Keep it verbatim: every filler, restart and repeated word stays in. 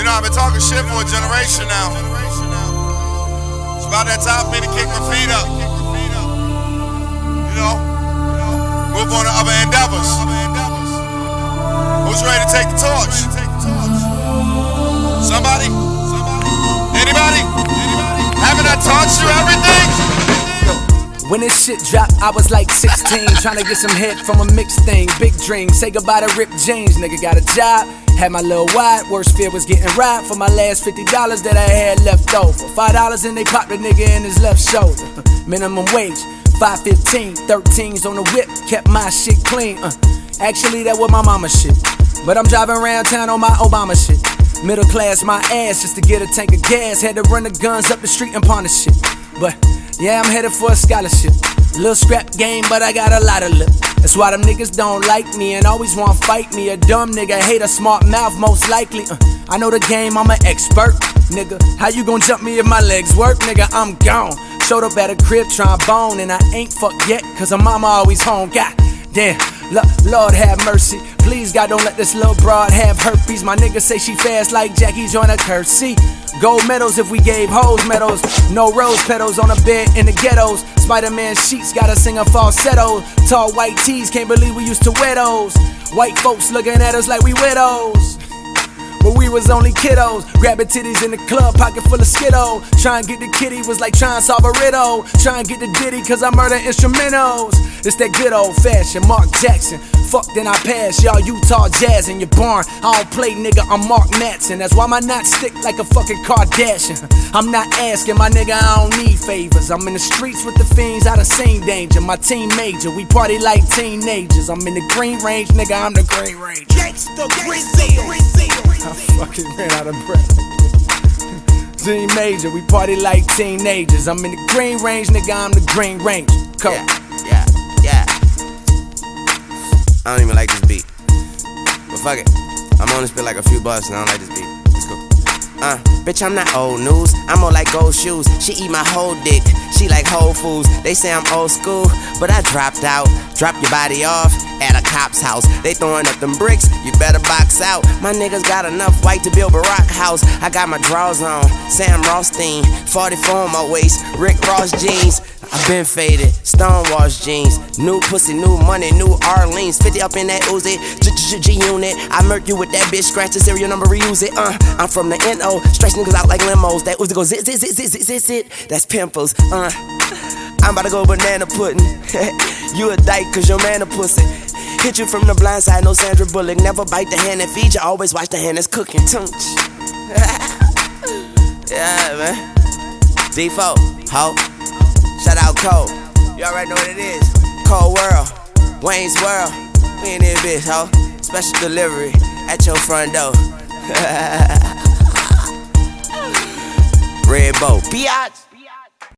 know, I've been talking shit for a generation now. It's about that time for me to kick my feet up. You know, move on to other endeavors. Who's ready to take the torch? Somebody? Anybody? Haven't I taught you everything? When this shit dropped, I was like sixteen, trying to get some head from a mixed thing. Big dream, say goodbye to Rip James. Nigga got a job, had my little wide. Worst fear was getting robbed for my last fifty dollars that I had left over. Five dollars and they popped a nigga in his left shoulder. Minimum wage, five fifteen, thirteens on the whip, kept my shit clean. Uh, actually, that was my mama shit, but I'm driving around town on my Obama shit. Middle class, my ass, just to get a tank of gas. Had to run the guns up the street and pawn the shit. But yeah, I'm headed for a scholarship. Little scrap game, but I got a lot of lip. That's why them niggas don't like me and always want to fight me. A dumb nigga hate a smart mouth, most likely. uh, I know the game, I'm an expert. Nigga, how you gon' jump me if my legs work? Nigga, I'm gone. Showed up at a crib trying bone, and I ain't fucked yet, cause her mama always home. God damn, L Lord have mercy. Please God, don't let this little broad have herpes. My nigga say she fast like Jackie Joyner Kersey. Gold medals if we gave hoes medals. No rose petals on a bed in the ghettos. Spider-Man sheets gotta sing a falsetto. Tall white tees, can't believe we used to wear those. White folks looking at us like we widows, but we was only kiddos. Grabbing titties in the club, pocket full of Skittle. Trying to get the kitty was like trying to solve a riddle. Trying to get the ditty cause I murder instrumentals. It's that good old fashioned Mark Jackson. Fuck then I pass, y'all Utah Jazz in your barn. I don't play nigga, I'm Mark Matson. That's why my knots stick like a fucking Kardashian. I'm not asking my nigga, I don't need favors. I'm in the streets with the fiends, I done seen danger. My team major, we party like teenagers. I'm in the Green Range, nigga, I'm the Green Range. Gangsta Green Seal. I fucking ran out of breath. Team major, we party like teenagers. I'm in the Green Range, nigga, I'm the Green Range. Come. Yeah, yeah, yeah. I don't even like this beat, but fuck it, I'm on this bit like a few bucks and I don't like this beat. Let's go. Uh, bitch, I'm not old news, I'm more like gold shoes. She eat my whole dick, she like Whole Foods. They say I'm old school, but I dropped out. Drop your body off at a cop's house. They throwing up them bricks, you better box out. My niggas got enough white to build a rock house. I got my drawers on, Sam Rothstein, forty-four on my waist, Rick Ross jeans. I been faded, Stonewash jeans. New pussy, new money, new Arlene's. fifty up in that Uzi, G-Unit. I murk you with that bitch, scratch the serial number, reuse it. Uh, I'm from the N O, stretch niggas out like limos. That Uzi go zit, zit, zit, zit, zit, zit, zit. That's pimples. Uh, I'm about to go banana pudding. You a dyke cause your man a pussy. Hit you from the blind side, no Sandra Bullock. Never bite the hand that feeds you, always watch the hand that's cooking. Tunch. Yeah, man. D four, ho. Shout out Cole. You already know what it is. Cold World, Wayne's World. We in this bitch, ho. Special delivery at your front door. Red Bow. Biatch.